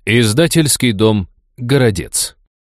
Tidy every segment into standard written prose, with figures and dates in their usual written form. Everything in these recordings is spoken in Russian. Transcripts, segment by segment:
Издательский дом «Городец».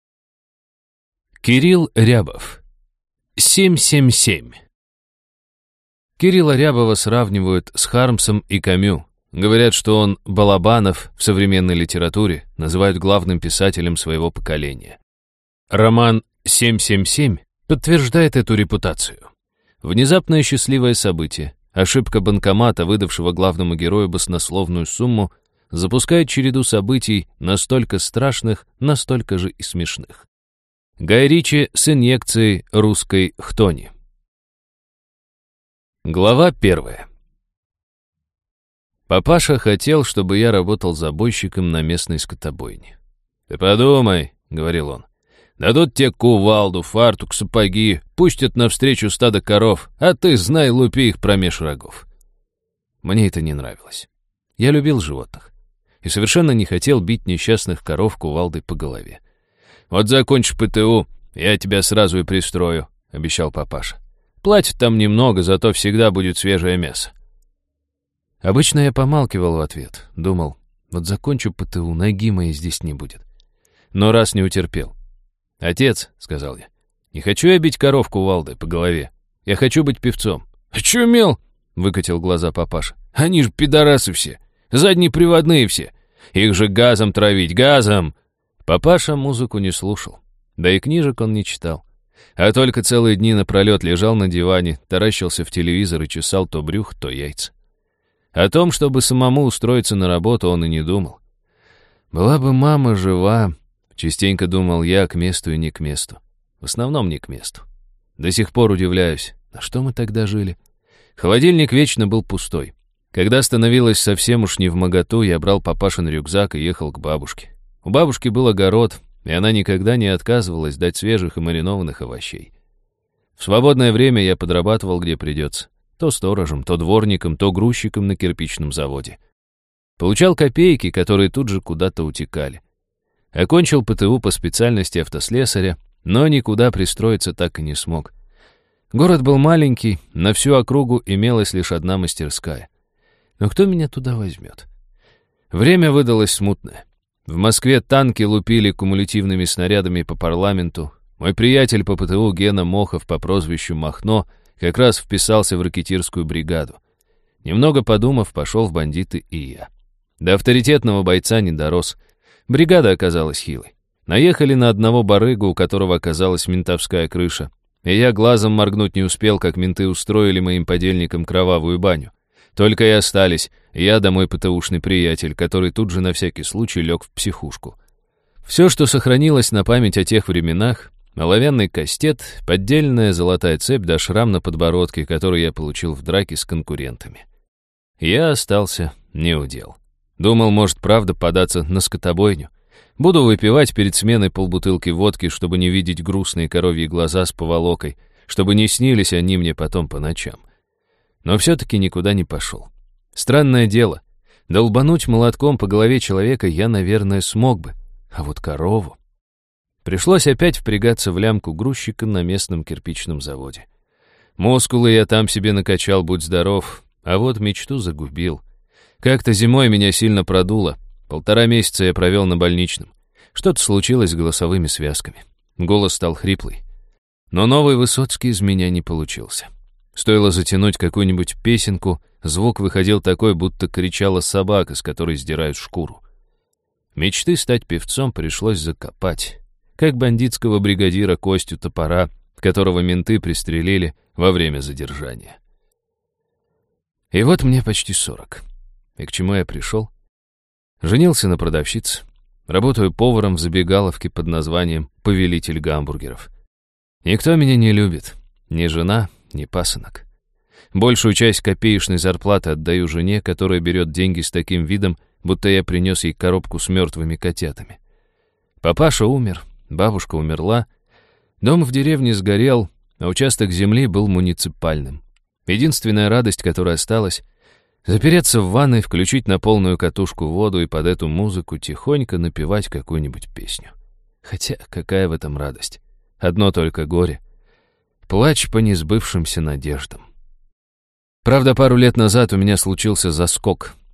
Кирилл Рябов. 777. Кирилла Рябова сравнивают с Хармсом и Камю. Говорят, что он Балабанов в современной литературе, называют главным писателем своего поколения. Роман «777» подтверждает эту репутацию. Внезапное счастливое событие, ошибка банкомата, выдавшего главному герою баснословную сумму, запускает череду событий настолько страшных, настолько же и смешных. Гай Ричи с инъекцией русской хтони. Глава 1. Папаша хотел, чтобы я работал забойщиком на местной скотобойне. «Ты подумай», — говорил он, — «дадут тебе кувалду, фартук, сапоги, пустят навстречу стадо коров, а ты, знай, лупи их промеж рогов». Мне это не нравилось. Я любил животных и совершенно не хотел бить несчастных коров кувалдой по голове. «Вот закончишь ПТУ, я тебя сразу и пристрою», — обещал папаша. «Платят там немного, зато всегда будет свежее мясо». Обычно я помалкивал в ответ, думал, вот закончу ПТУ, ноги моей здесь не будет. Но раз не утерпел. «Отец», — сказал я, — «не хочу я бить коров кувалдой по голове. Я хочу быть певцом». «Очумел?» — выкатил глаза папаша. «Они же пидорасы все. Заднеприводные все. Их же газом травить, газом!» Папаша музыку не слушал, да и книжек он не читал. А только целые дни напролет лежал на диване, таращился в телевизор и чесал то брюх, то яйца. О том, чтобы самому устроиться на работу, он и не думал. «Была бы мама жива», — частенько думал я, к месту и не к месту. В основном не к месту. До сих пор удивляюсь, на что мы тогда жили? Холодильник вечно был пустой. Когда становилось совсем уж невмоготу, я брал папашин рюкзак и ехал к бабушке. У бабушки был огород, и она никогда не отказывалась дать свежих и маринованных овощей. В свободное время я подрабатывал где придется. То сторожем, то дворником, то грузчиком на кирпичном заводе. Получал копейки, которые тут же куда-то утекали. Окончил ПТУ по специальности автослесаря, но никуда пристроиться так и не смог. Город был маленький, на всю округу имелась лишь одна мастерская. Но кто меня туда возьмет? Время выдалось смутное. В Москве танки лупили кумулятивными снарядами по парламенту. Мой приятель по ПТУ Гена Мохов по прозвищу Махно как раз вписался в ракетирскую бригаду. Немного подумав, пошел в бандиты и я. До авторитетного бойца не дорос. Бригада оказалась хилой. Наехали на одного барыгу, у которого оказалась ментовская крыша. И я глазом моргнуть не успел, как менты устроили моим подельникам кровавую баню. Только и остались я да мой ПТУшный приятель, который тут же на всякий случай лег в психушку. Все, что сохранилось на память о тех временах, оловянный кастет, поддельная золотая цепь да шрам на подбородке, который я получил в драке с конкурентами. Я остался неудел. Думал, может, правда податься на скотобойню. Буду выпивать перед сменой полбутылки водки, чтобы не видеть грустные коровьи глаза с поволокой, чтобы не снились они мне потом по ночам. Но все-таки никуда не пошел. Странное дело. Долбануть молотком по голове человека я, наверное, смог бы. А вот корову... Пришлось опять впрягаться в лямку грузчика на местном кирпичном заводе. Мускулы я там себе накачал, будь здоров, а вот мечту загубил. Как-то зимой меня сильно продуло. 1,5 месяца я провел на больничном. Что-то случилось с голосовыми связками. Голос стал хриплый. Но новый Высоцкий из меня не получился. Стоило затянуть какую-нибудь песенку, звук выходил такой, будто кричала собака, с которой сдирают шкуру. Мечты стать певцом пришлось закопать, как бандитского бригадира Костю Топора, которого менты пристрелили во время задержания. И вот мне почти 40. И к чему я пришел? Женился на продавщице. Работаю поваром в забегаловке под названием «Повелитель гамбургеров». Никто меня не любит. Ни жена, ни пасынок. Большую часть копеечной зарплаты отдаю жене, которая берет деньги с таким видом, будто я принес ей коробку с мертвыми котятами. Папаша умер, бабушка умерла, дом в деревне сгорел, а участок земли был муниципальным. Единственная радость, которая осталась — запереться в ванной, включить на полную катушку воду и под эту музыку тихонько напевать какую-нибудь песню. Хотя какая в этом радость? Одно только горе. Плач по несбывшимся надеждам. Правда, пару лет назад у меня случился заскок.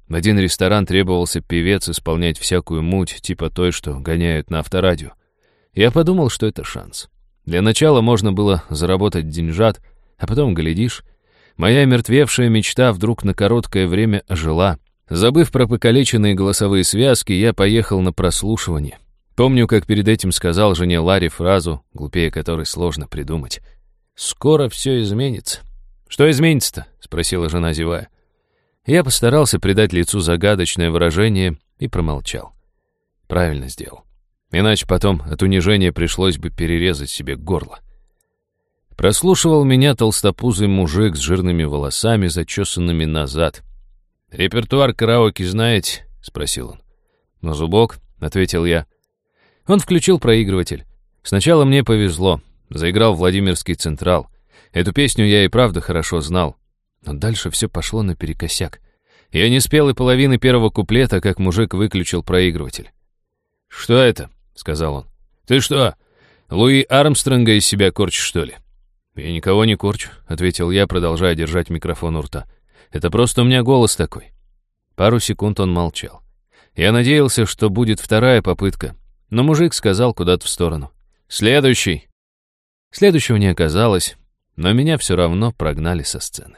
В один ресторан требовался певец исполнять всякую муть, типа той, что гоняют на авторадио. Я подумал, что это шанс. Для начала можно было заработать деньжат, а потом, глядишь, моя мертвевшая мечта вдруг на короткое время ожила. Забыв про покалеченные голосовые связки, я поехал на прослушивание. Помню, как перед этим сказал жене Ларе фразу, глупее которой сложно придумать. «Скоро все изменится». «Что изменится-то?» — спросила жена, зевая. Я постарался придать лицу загадочное выражение и промолчал. Правильно сделал. Иначе потом от унижения пришлось бы перерезать себе горло. Прослушивал меня толстопузый мужик с жирными волосами, зачесанными назад. «Репертуар караоке знаете?» — спросил он. «На зубок», — ответил я. Он включил проигрыватель. Сначала мне повезло. Заиграл Владимирский Централ. Эту песню я и правда хорошо знал. Но дальше все пошло наперекосяк. Я не спел и половины первого куплета, как мужик выключил проигрыватель. «Что это?» — сказал он. «Ты что, Луи Армстронга из себя корчишь, что ли?» «Я никого не корчу», — ответил я, продолжая держать микрофон у рта. «Это просто у меня голос такой». Пару секунд он молчал. Я надеялся, что будет вторая попытка, но мужик сказал куда-то в сторону. «Следующий!» Следующего не оказалось, но меня все равно прогнали со сцены.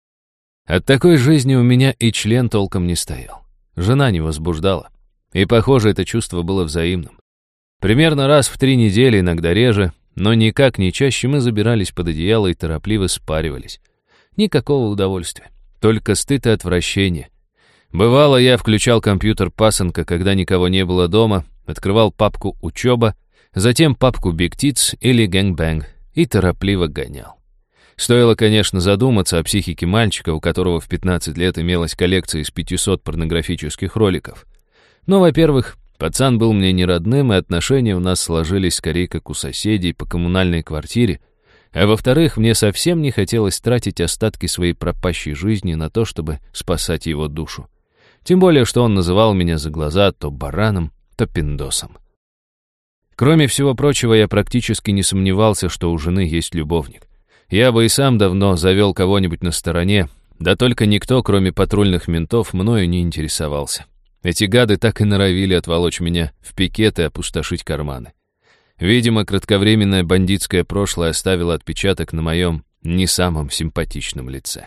От такой жизни у меня и член толком не стоял. Жена не возбуждала. И, похоже, это чувство было взаимным. Примерно раз в 3 недели, иногда реже, но никак не чаще мы забирались под одеяло и торопливо спаривались. Никакого удовольствия, только стыд и отвращение. Бывало, я включал компьютер пасынка, когда никого не было дома, открывал папку «Учеба», затем папку «Биг Титс» или «Гэнгбэнг» и торопливо гонял. Стоило, конечно, задуматься о психике мальчика, у которого в 15 лет имелась коллекция из 500 порнографических роликов. Но, во-первых, пацан был мне не родным, и отношения у нас сложились скорее как у соседей по коммунальной квартире, а во-вторых, мне совсем не хотелось тратить остатки своей пропащей жизни на то, чтобы спасать его душу. Тем более, что он называл меня за глаза то бараном, то пиндосом. Кроме всего прочего, я практически не сомневался, что у жены есть любовник. Я бы и сам давно завел кого-нибудь на стороне, да только никто, кроме патрульных ментов, мною не интересовался. Эти гады так и норовили отволочь меня в пикет и опустошить карманы. Видимо, кратковременное бандитское прошлое оставило отпечаток на моем не самом симпатичном лице.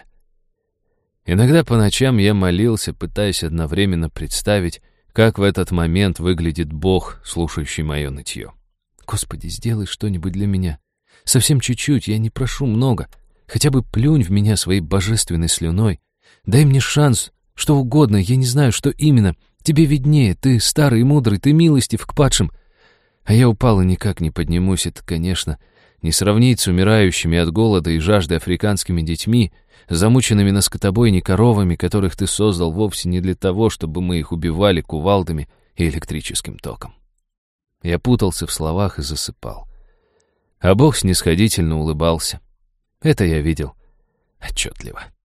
Иногда по ночам я молился, пытаясь одновременно представить, как в этот момент выглядит Бог, слушающий мое нытье. «Господи, сделай что-нибудь для меня. Совсем чуть-чуть, я не прошу много. Хотя бы плюнь в меня своей божественной слюной. Дай мне шанс, что угодно, я не знаю, что именно. Тебе виднее, ты старый и мудрый, ты милостив к падшим. А я упал и никак не поднимусь. Это, конечно, не сравнить с умирающими от голода и жажды африканскими детьми, замученными на скотобойне коровами, которых ты создал вовсе не для того, чтобы мы их убивали кувалдами и электрическим током». Я путался в словах и засыпал. А Бог снисходительно улыбался. Это я видел отчетливо.